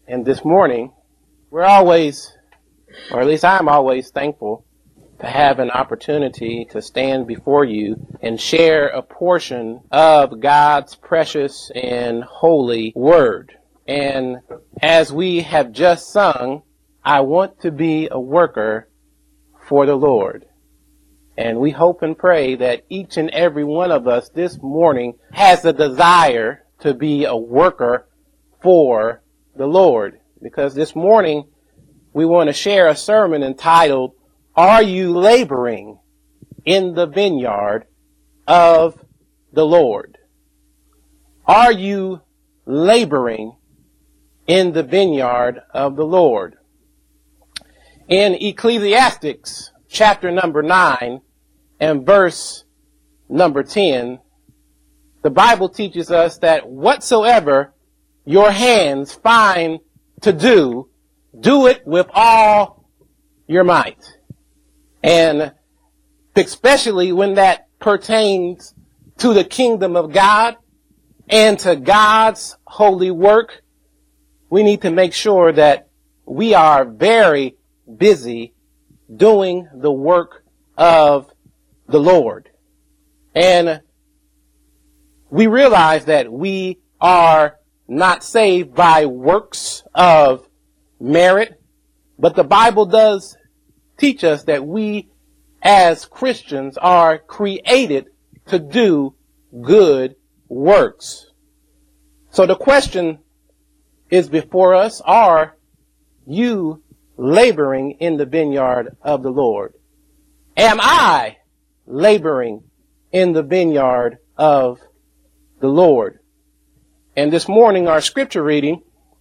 And this morning, we're always, or at least I'm always thankful to have an opportunity to stand before you and share a portion of God's precious and holy word. And as we have just sung, I want to be a worker for the Lord. And we hope and pray that each and every one of us this morning has a desire to be a worker for the Lord. Because this morning we want to share a sermon entitled, Are You Laboring in the Vineyard of the Lord? Are you laboring in the vineyard of the Lord? In Ecclesiastes chapter number 9 and verse number 10, the Bible teaches us that whatsoever your hands find to do, do it with all your might. And especially when that pertains to the kingdom of God and to God's holy work, we need to make sure that we are very busy doing the work of the Lord. And we realize that we are not saved by works of merit, but the Bible does teach us that we as Christians are created to do good works. So the question is before us, are you laboring in the vineyard of the Lord? Am I laboring in the vineyard of the Lord? And this morning our scripture reading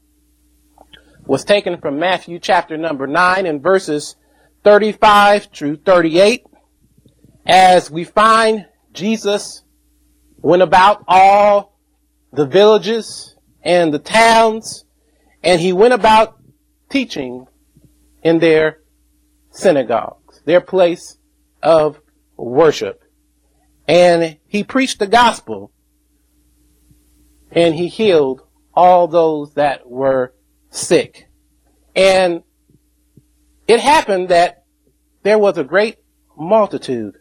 was taken from Matthew chapter number 9 and verses 35 through 38, as we find Jesus went about all the villages and the towns, and he went about teaching in their synagogues, their place of worship. And he preached the gospel, and he healed all those that were sick. And it happened that there was a great multitude.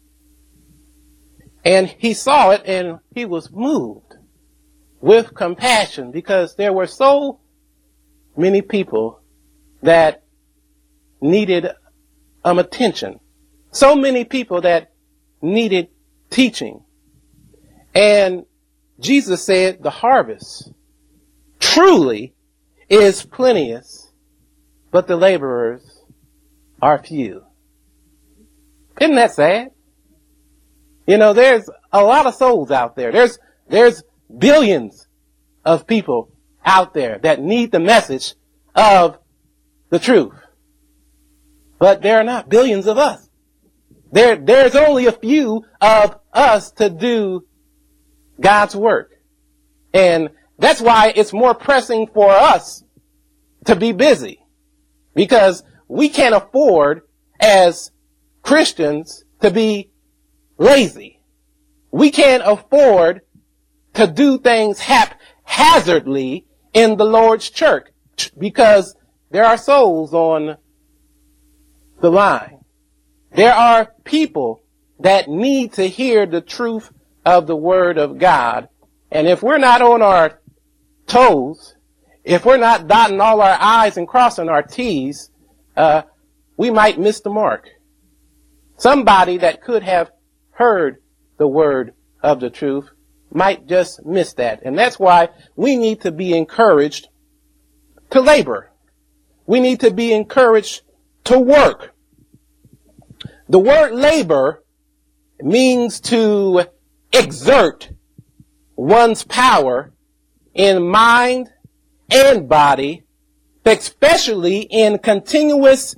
And he saw it and he was moved with compassion, because there were so many people that needed attention. So many people that needed teaching. And Jesus said, the harvest truly is plenteous, but the laborers are few. Isn't that sad? You know, there's a lot of souls out there. There's billions of people out there that need the message of the truth. But there are not billions of us. There's only a few of us to do God's work. And that's why it's more pressing for us to be busy, because we can't afford as Christians to be lazy. We can't afford to do things haphazardly in the Lord's church, because there are souls on the line. There are people that need to hear the truth of the Word of God. And if we're not on our toes, if we're not dotting all our I's and crossing our T's, we might miss the mark. Somebody that could have heard the word of the truth might just miss that. And that's why we need to be encouraged to labor. We need to be encouraged to work. The word labor means to exert one's power in mind and body, especially in a continuous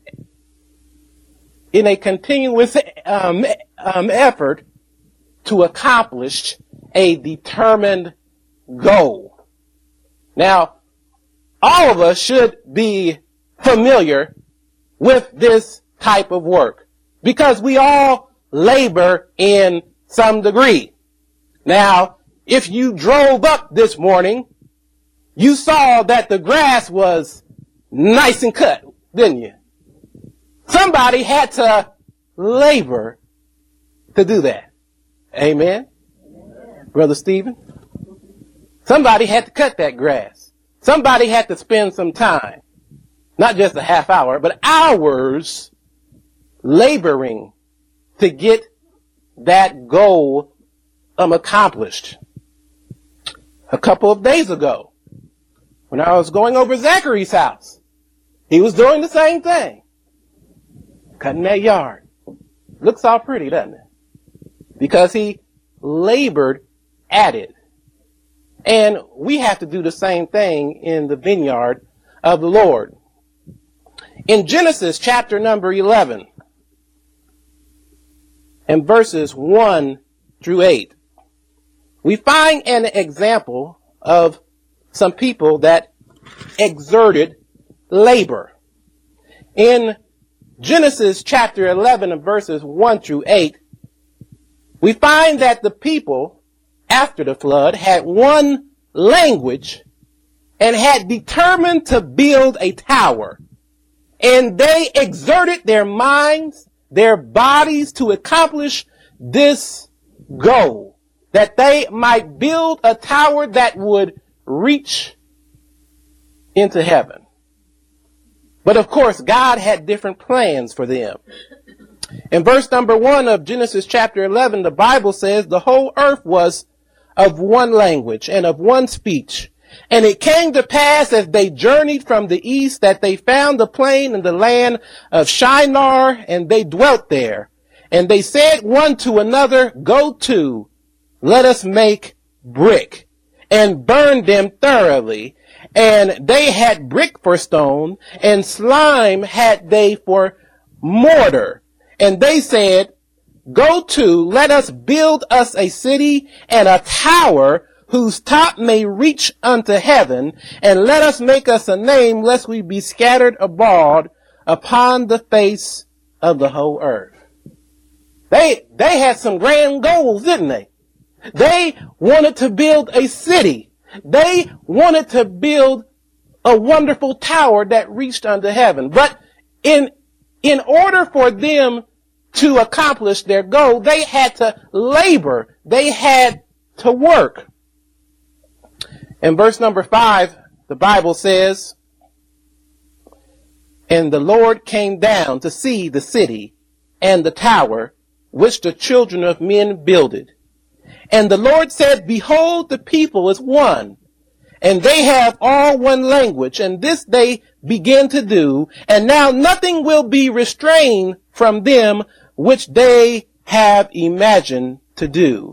effort to accomplish a determined goal. Now, all of us should be familiar with this type of work, because we all labor in some degree. Now, if you drove up this morning, you saw that the grass was nice and cut, didn't you? Somebody had to labor to do that. Amen? Brother Stephen? Somebody had to cut that grass. Somebody had to spend some time. Not just a half hour, but hours laboring to get that goal accomplished. A couple of days ago, when I was going over Zachary's house, he was doing the same thing. Cutting that yard. Looks all pretty, doesn't it? Because he labored at it. And we have to do the same thing in the vineyard of the Lord. In Genesis chapter number 11, and verses 1 through 8, we find an example of some people that exerted labor. In Genesis chapter 11 and verses 1 through 8, we find that the people after the flood had one language and had determined to build a tower. And they exerted their minds, their bodies to accomplish this goal, that they might build a tower that would reach into heaven. But of course, God had different plans for them. In verse number 1 of Genesis chapter 11, the Bible says the whole earth was of one language and of one speech. And it came to pass as they journeyed from the east that they found the plain in the land of Shinar, and they dwelt there. And they said one to another, go to, let us make brick, and burn them thoroughly. And they had brick for stone, and slime had they for mortar. And they said, go to, let us build us a city and a tower whose top may reach unto heaven, and let us make us a name, lest we be scattered abroad upon the face of the whole earth. They had some grand goals, didn't they? They wanted to build a city. They wanted to build a wonderful tower that reached unto heaven. But in order for them to accomplish their goal, they had to labor. They had to work. In verse number 5, the Bible says, and the Lord came down to see the city and the tower which the children of men builded. And the Lord said, behold, the people is one, and they have all one language, and this they begin to do, and now nothing will be restrained from them which they have imagined to do.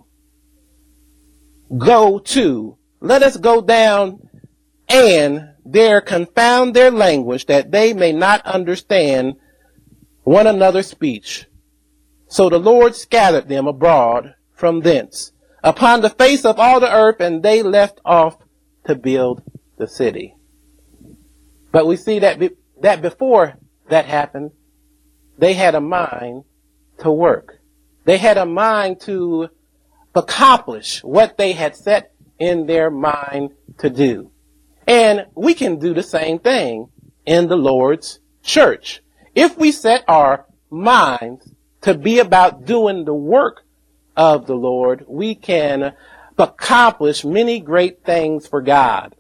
Go to, let us go down and there confound their language, that they may not understand one another's speech. So the Lord scattered them abroad from thence upon the face of all the earth, and they left off to build the city. But we see that before that happened, they had a mind to work. They had a mind to accomplish what they had set in their mind to do. And we can do the same thing in the Lord's church. If we set our minds to be about doing the work of the Lord, we can accomplish many great things for God.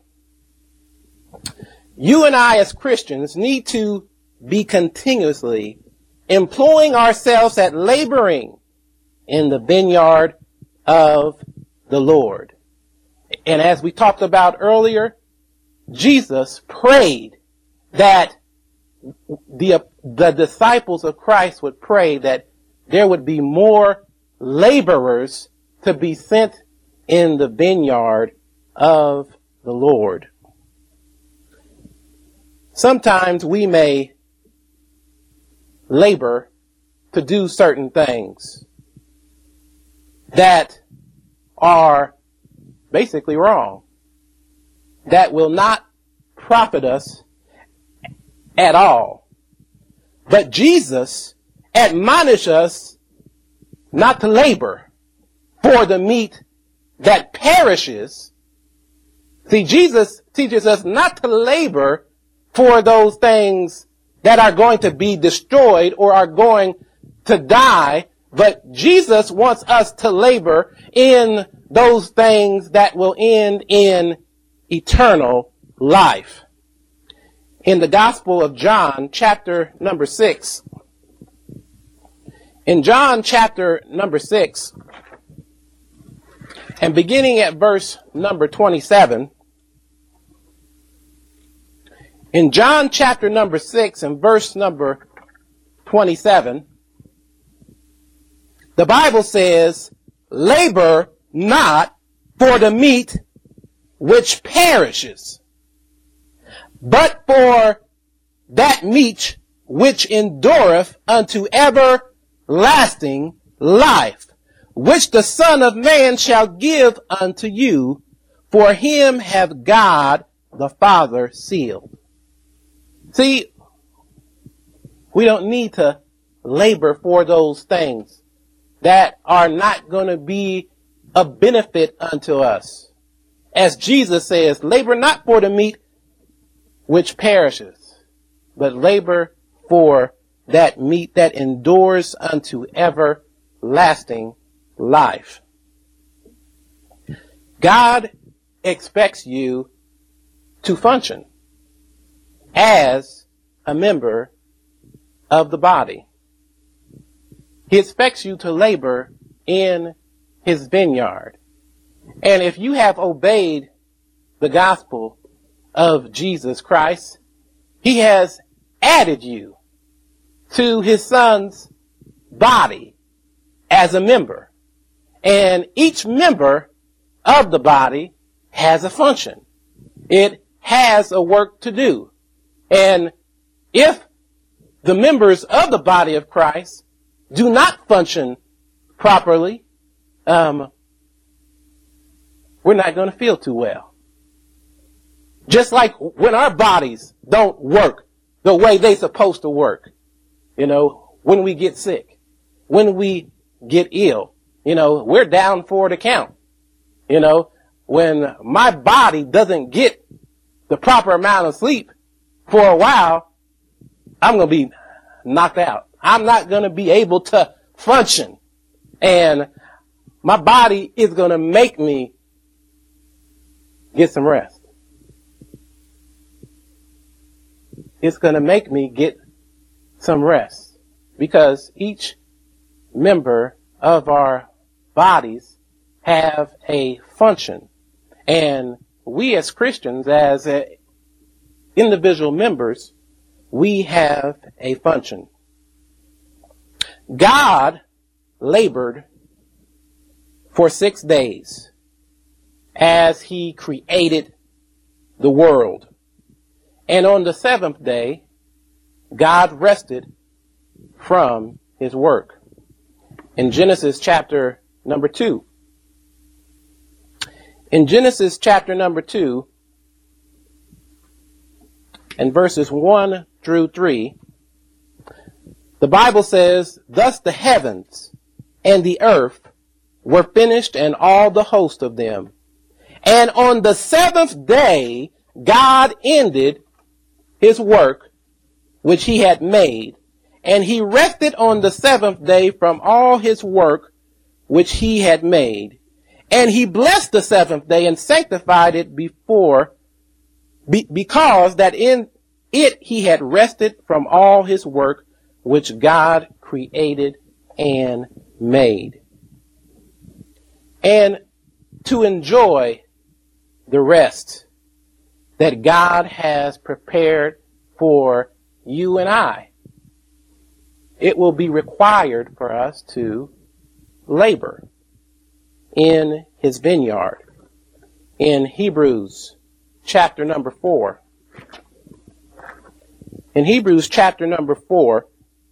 You and I as Christians need to be continuously employing ourselves at laboring in the vineyard of the Lord. And as we talked about earlier, Jesus prayed that the disciples of Christ would pray that there would be more laborers to be sent in the vineyard of the Lord. Sometimes we may labor to do certain things that are basically wrong, that will not profit us at all. But Jesus admonished us not to labor for the meat that perishes. See, Jesus teaches us not to labor for those things that are going to be destroyed or are going to die, but Jesus wants us to labor in those things that will end in eternal life. In the Gospel of John, chapter number 6, in John chapter number 6, and beginning at verse number 27, in John chapter number 6 and verse number 27, the Bible says, labor not for the meat which perishes, but for that meat which endureth unto everlasting life, which the Son of Man shall give unto you, for him hath God the Father sealed. See, we don't need to labor for those things that are not going to be a benefit unto us. As Jesus says, labor not for the meat which perishes, but labor for that meat that endures unto everlasting life. God expects you to function as a member of the body. He expects you to labor in his vineyard. And if you have obeyed the gospel of Jesus Christ, he has added you to his son's body as a member. And each member of the body has a function. It has a work to do. And if the members of the body of Christ do not function properly, we're not going to feel too well. Just like when our bodies don't work the way they're supposed to work, when we get sick, when we get ill, we're down for the count. When my body doesn't get the proper amount of sleep for a while, I'm going to be knocked out. I'm not going to be able to function. And my body is going to make me get some rest. It's going to make me get some rest, because each member of our bodies have a function. And we as Christians, as individual members, we have a function. God labored for 6 days as he created the world. And on the seventh day, God rested from his work. In Genesis chapter number 2. In Genesis chapter number 2, and verses 1 through 3, the Bible says, thus the heavens and the earth were finished, and all the host of them. And on the seventh day, God ended his work which he had made, and he rested on the seventh day from all his work which he had made. And he blessed the seventh day and sanctified it because that in it he had rested from all his work which God created and made. And to enjoy the rest that God has prepared for you and I, it will be required for us to labor in his vineyard. In Hebrews chapter number 4. In Hebrews chapter number 4,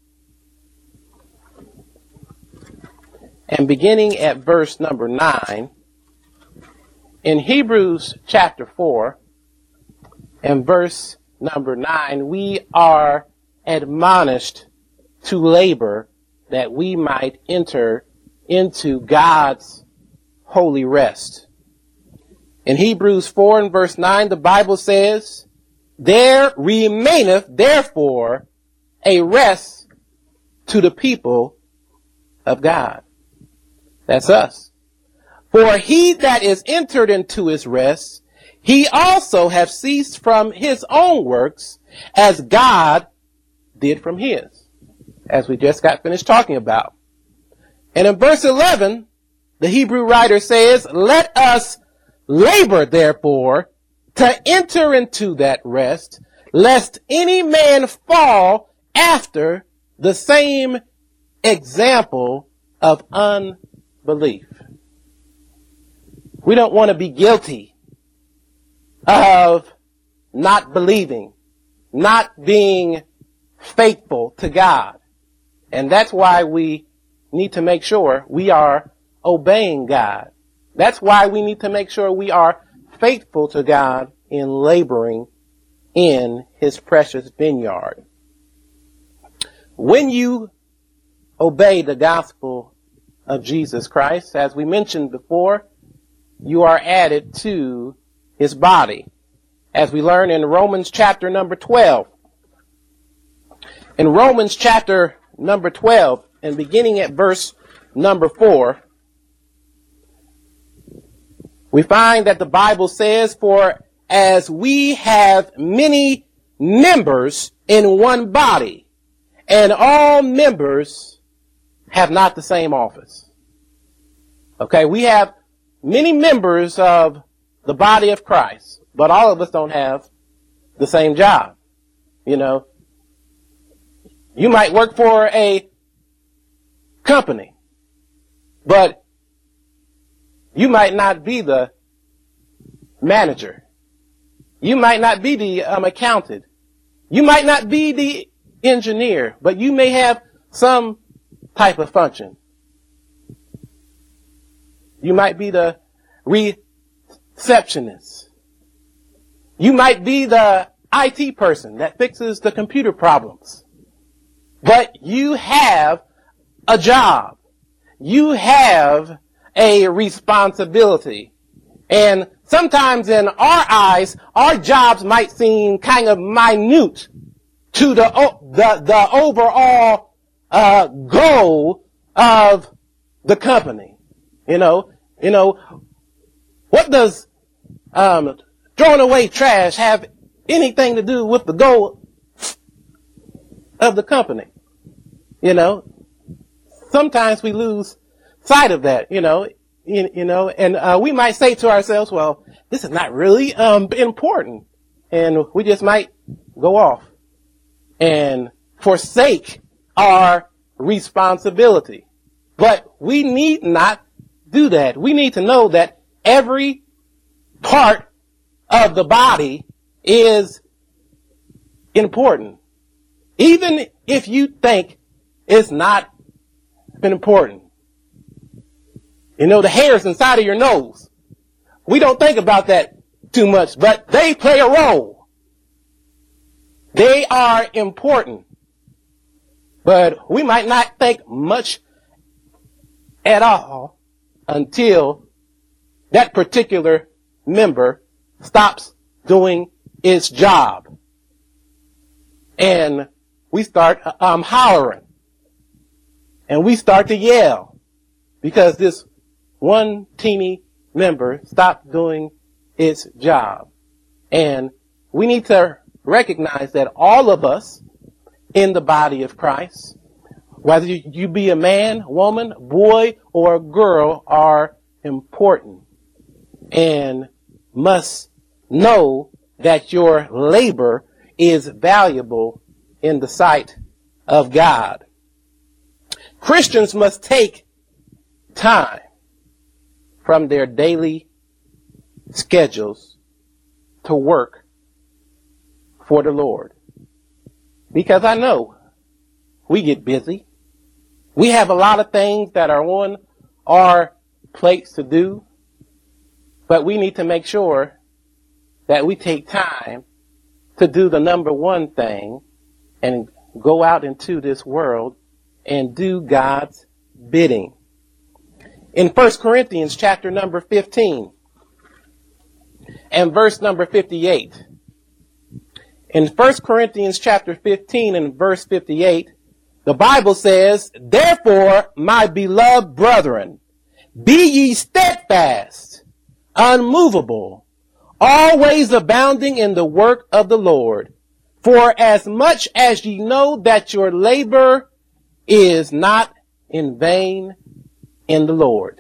and beginning at verse number 9, in Hebrews chapter 4 and verse number 9, we are admonished to labor that we might enter into God's holy rest. In Hebrews 4 and verse 9, the Bible says, there remaineth therefore a rest to the people of God. That's us. For he that is entered into his rest, he also have ceased from his own works, as God did from his, as we just got finished talking about. And in verse 11, the Hebrew writer says, let us labor, therefore, to enter into that rest, lest any man fall after the same example of unbelief. We don't want to be guilty of not believing, not being faithful to God. And that's why we need to make sure we are obeying God. That's why we need to make sure we are faithful to God in laboring in his precious vineyard. When you obey the gospel of Jesus Christ, as we mentioned before, you are added to his body, as we learn in Romans chapter number 12. In Romans chapter number 12, and beginning at verse number 4, we find that the Bible says, for as we have many members in one body, and all members have not the same office. Okay, we have many members of the body of Christ, but all of us don't have the same job. You know, you might work for a company, but you might not be the manager. You might not be the accountant. You might not be the engineer, but you may have some type of function. You might be the receptionist. You might be the IT person that fixes the computer problems. But you have a job. You have a responsibility. And sometimes in our eyes, our jobs might seem kind of minute to the overall goal of the company. You know, what does throwing away trash have anything to do with the goal of the company? You know, sometimes we lose sight of that. And we might say to ourselves, "Well, this is not really important," and we just might go off and forsake our responsibility. But we need not do that. We need to know that every part of the body is important. Even if you think it's not important. You know, the hairs inside of your nose. We don't think about that too much, but they play a role. They are important. But we might not think much at all until that particular member stops doing its job. And we start hollering. And we start to yell because this one teeny member stopped doing its job. And we need to recognize that all of us in the body of Christ, whether you be a man, woman, boy, or girl, are important and must know that your labor is valuable in the sight of God. Christians must take time from their daily schedules to work for the Lord. Because I know we get busy. We have a lot of things that are on our plates to do, but we need to make sure that we take time to do the number one thing and go out into this world and do God's bidding. In 1 Corinthians chapter number 15, and verse number 58. In 1 Corinthians chapter 15 and verse 58, the Bible says, "Therefore, my beloved brethren, be ye steadfast, unmovable, always abounding in the work of the Lord, for as much as ye know that your labor is not in vain in the Lord."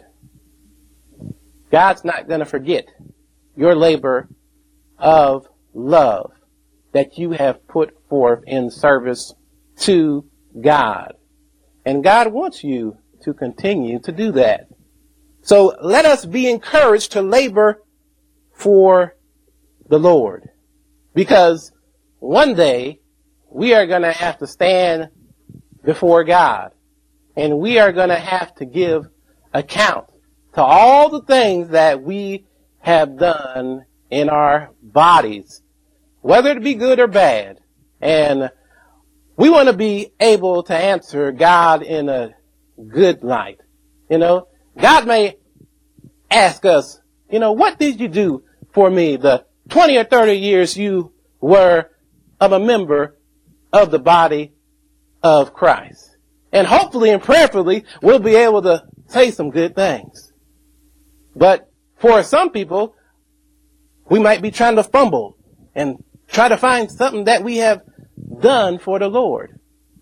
God's not going to forget your labor of love that you have put forth in service to God. And God wants you to continue to do that. So let us be encouraged to labor for the Lord, because one day we are going to have to stand before God, and we are going to have to give account to all the things that we have done in our bodies, whether it be good or bad. And we want to be able to answer God in a good light. God may ask us, what did you do for me the 20 or 30 years you were a member of the body of Christ? And hopefully and prayerfully, we'll be able to say some good things. But for some people, we might be trying to fumble and try to find something that we have done for the Lord.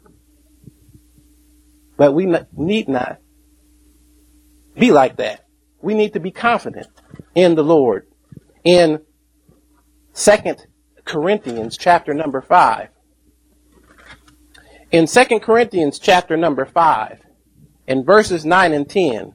But we need not be like that. We need to be confident in the Lord. In 2 Corinthians chapter number 5. In 2 Corinthians chapter number 5, in verses 9 and 10,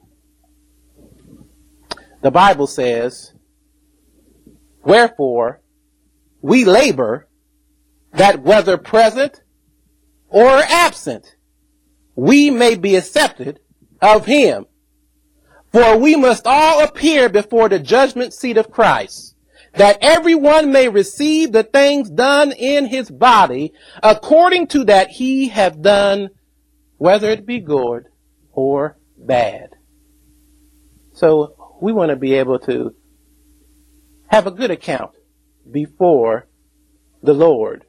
the Bible says, "Wherefore we labor, that whether present or absent, we may be accepted of him. For we must all appear before the judgment seat of Christ, that everyone may receive the things done in his body according to that he have done, whether it be good or bad." So we want to be able to have a good account before the Lord.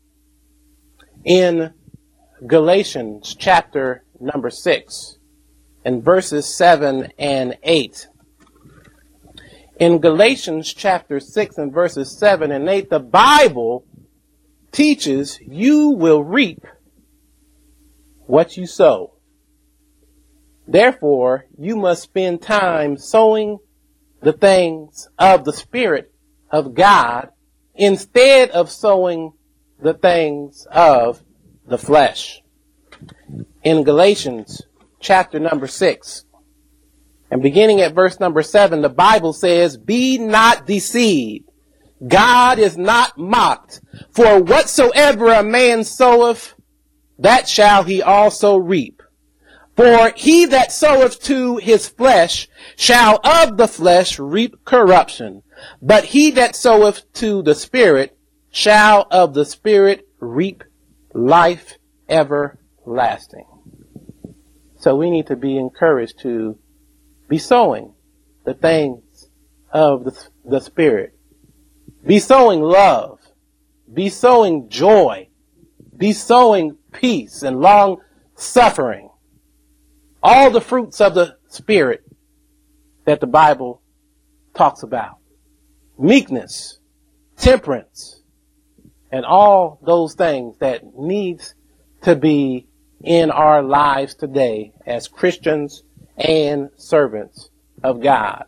In Galatians chapter number 6 and verses 7 and 8. In Galatians chapter 6 and verses 7 and 8, the Bible teaches you will reap what you sow. Therefore, you must spend time sowing the things of the Spirit of God instead of sowing the things of the flesh. In Galatians chapter number 6, and beginning at verse number 7, the Bible says, "Be not deceived. God is not mocked. For whatsoever a man soweth, that shall he also reap. For he that soweth to his flesh shall of the flesh reap corruption. But he that soweth to the Spirit shall of the Spirit reap life everlasting." So we need to be encouraged to be sowing the things of the Spirit. Be sowing love. Be sowing joy. Be sowing peace and long suffering. All the fruits of the Spirit that the Bible talks about. Meekness, temperance, and all those things that needs to be in our lives today as Christians and servants of God.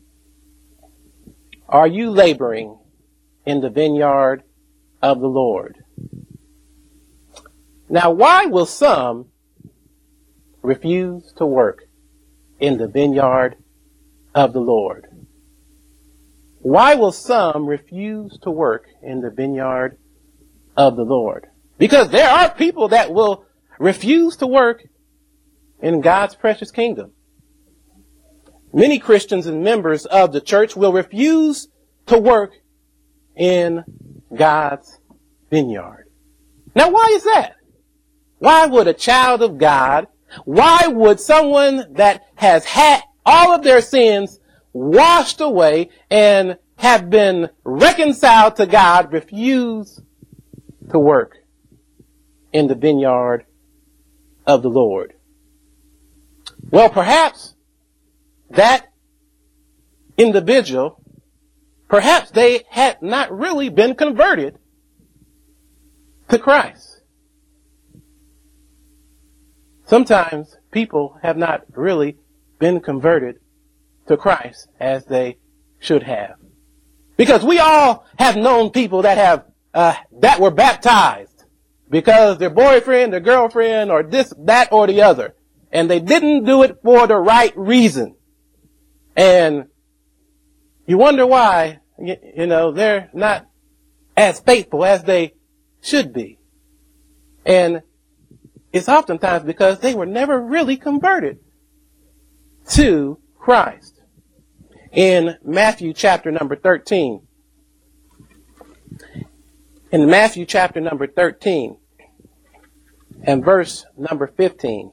Are you laboring in the vineyard of the Lord? Now, why will some refuse to work in the vineyard of the Lord? Why will some refuse to work in the vineyard of the Lord? Because there are people that will refuse to work in God's precious kingdom. Many Christians and members of the church will refuse to work in God's vineyard. Now, why is that? Why would a child of God, why would someone that has had all of their sins washed away and have been reconciled to God refuse to work in the vineyard of the Lord? Well, perhaps that individual, perhaps they had not really been converted to Christ. Sometimes people have not really been converted to Christ as they should have. Because we all have known people that have that were baptized because their boyfriend, their girlfriend, or this, that, or the other, and they didn't do it for the right reason. And you wonder why, they're not as faithful as they should be. And it's oftentimes because they were never really converted to Christ. In Matthew chapter number 13, and verse number 15,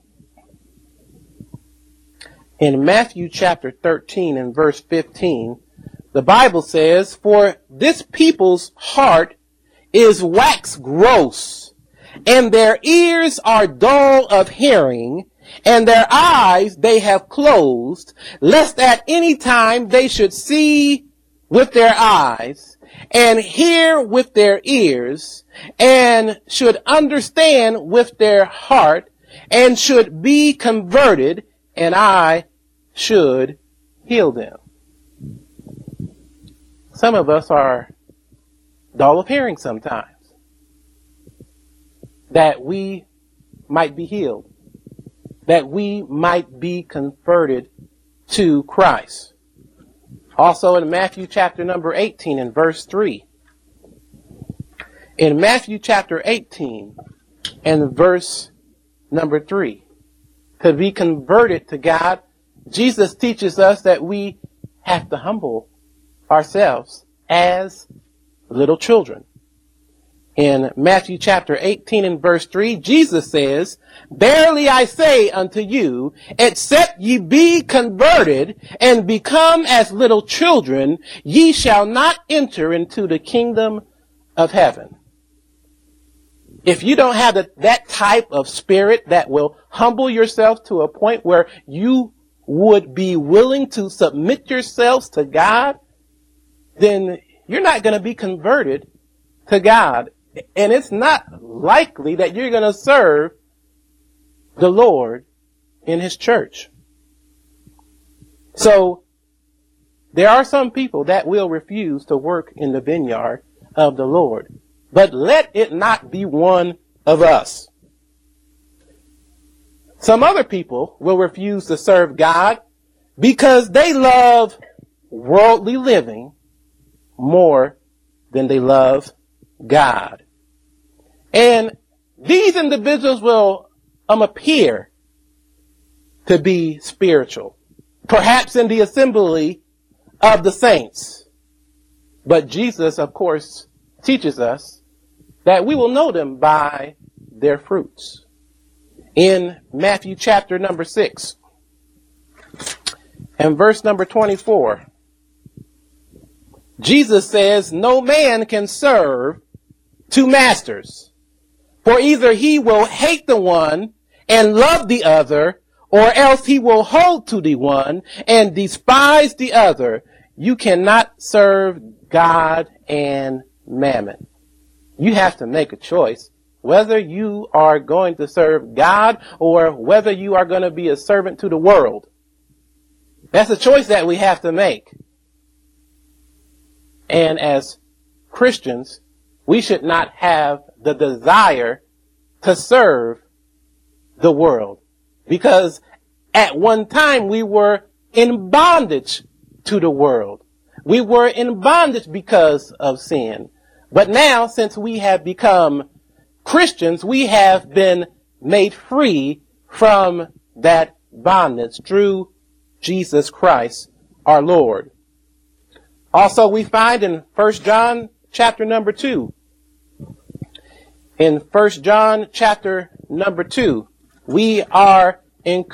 in Matthew chapter 13 and verse 15, the Bible says, "For this people's heart is waxed gross, and their ears are dull of hearing, and their eyes they have closed, lest at any time they should see with their eyes, and hear with their ears, and should understand with their heart, and should be converted, and I should heal them." Some of us are dull of hearing sometimes, that we might be healed, that we might be converted to Christ. Also in Matthew chapter number 18 and verse 3. In Matthew chapter 18 and verse number 3. To be converted to God, Jesus teaches us that we have to humble ourselves as little children. In Matthew chapter 18 and verse 3, Jesus says, "Verily I say unto you, except ye be converted and become as little children, ye shall not enter into the kingdom of heaven." If you don't have that type of spirit that will humble yourself to a point where you would be willing to submit yourselves to God, then you're not going to be converted to God. And it's not likely that you're going to serve the Lord in His church. So there are some people that will refuse to work in the vineyard of the Lord. But let it not be one of us. Some other people will refuse to serve God because they love worldly living more than they love God. And these individuals will appear to be spiritual, perhaps in the assembly of the saints. But Jesus, of course, teaches us that we will know them by their fruits. In Matthew chapter number 6 and verse number 24, Jesus says, "No man can serve two masters, for either he will hate the one and love the other, or else he will hold to the one and despise the other. You cannot serve God and mammon." You have to make a choice whether you are going to serve God or whether you are going to be a servant to the world. That's a choice that we have to make. And as Christians, we should not have the desire to serve the world, because at one time we were in bondage to the world. We were in bondage because of sin. But now, since we have become Christians, we have been made free from that bondage through Jesus Christ, our Lord. Also, we find in 1 John chapter number 2. In 1 John chapter number 2, we are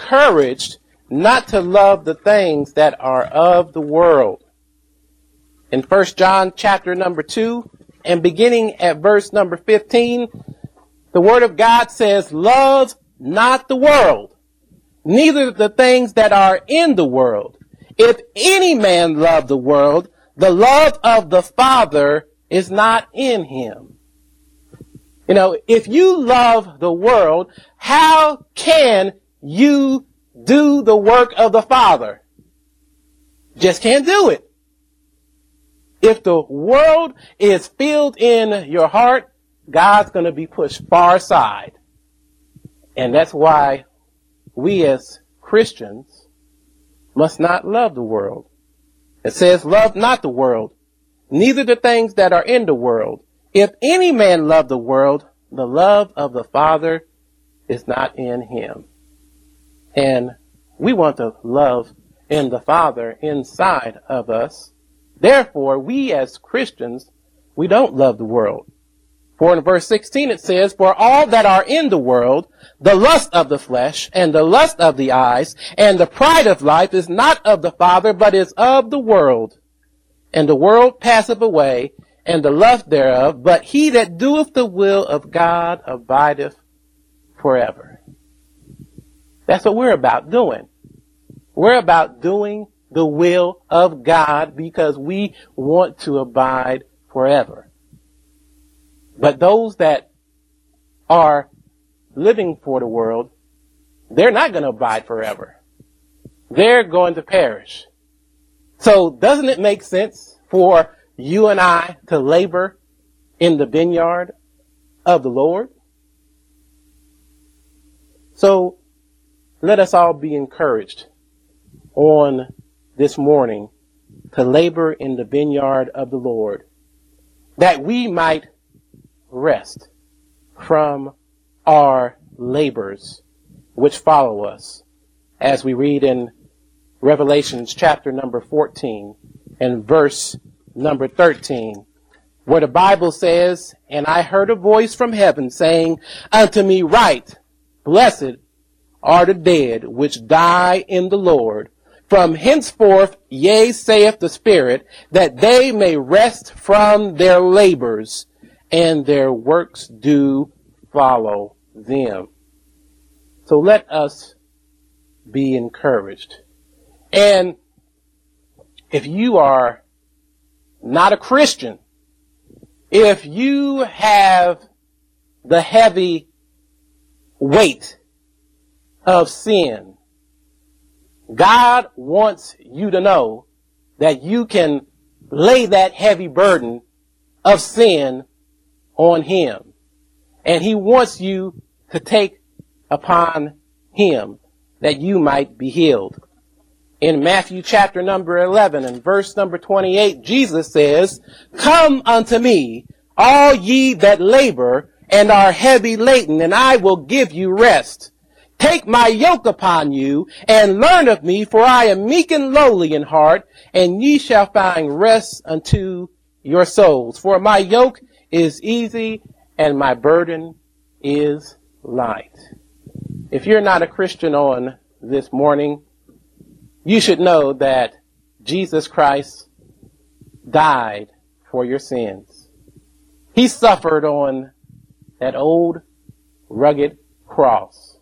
encouraged not to love the things that are of the world. in 1 John chapter number 2 and beginning at verse number 15, the word of God says, love not the world, neither the things that are in the world. If any man love the world, the love of the Father is not in him. You know, if you love the world, how can you do the work of the Father? Just can't do it. If the world is filled in your heart, God's going to be pushed far aside. And that's why we as Christians must not love the world. It says, love not the world, neither the things that are in the world. If any man love the world, the love of the Father is not in him. And we want to love in the Father inside of us. Therefore, we as Christians, we don't love the world. For in verse 16 it says, for all that are in the world, the lust of the flesh, and the lust of the eyes, and the pride of life is not of the Father, but is of the world. And the world passeth away, and the lust thereof, but he that doeth the will of God abideth forever. That's what we're about doing. We're about doing the will of God because we want to abide forever. But those that are living for the world, they're not going to abide forever. They're going to perish. So doesn't it make sense for you and I to labor in the vineyard of the Lord? So let us all be encouraged on this morning to labor in the vineyard of the Lord, that we might rest from our labors which follow us, as we read in Revelations chapter number 14 and verse number 13, where the Bible says, and I heard a voice from heaven saying unto me, write, blessed are the dead which die in the Lord. From henceforth, yea, saith the Spirit, that they may rest from their labors, and their works do follow them. So let us be encouraged. And if you are not a Christian, if you have the heavy weight of sin, God wants you to know that you can lay that heavy burden of sin on him. And he wants you to take upon him that you might be healed. In Matthew chapter number 11 and verse number 28, Jesus says, come unto me, all ye that labor and are heavy laden, and I will give you rest. Take my yoke upon you and learn of me, for I am meek and lowly in heart, and ye shall find rest unto your souls. For my yoke is easy and my burden is light. If you're not a Christian on this morning, you should know that Jesus Christ died for your sins. He suffered on that old rugged cross.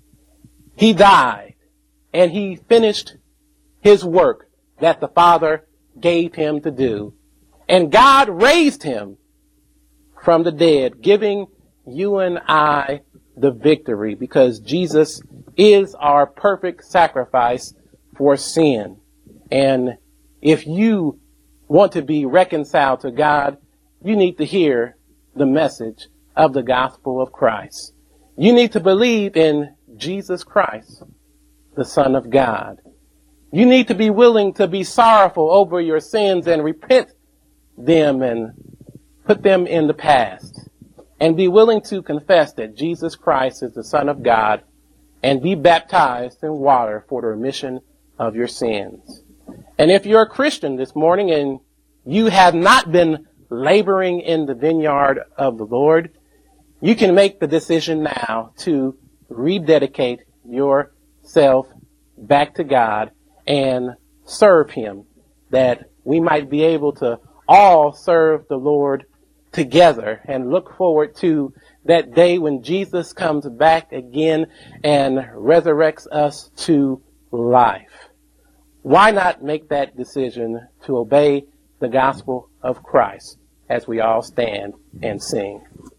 He died and he finished his work that the Father gave him to do. And God raised him from the dead, giving you and I the victory, because Jesus is our perfect sacrifice for sin. And if you want to be reconciled to God, you need to hear the message of the gospel of Christ. You need to believe in Jesus Christ, the Son of God. You need to be willing to be sorrowful over your sins and repent them and put them in the past. And be willing to confess that Jesus Christ is the Son of God and be baptized in water for the remission of your sins. And if you're a Christian this morning and you have not been laboring in the vineyard of the Lord, you can make the decision now to rededicate yourself back to God and serve him, that we might be able to all serve the Lord together and look forward to that day when Jesus comes back again and resurrects us to life. Why not make that decision to obey the gospel of Christ as we all stand and sing?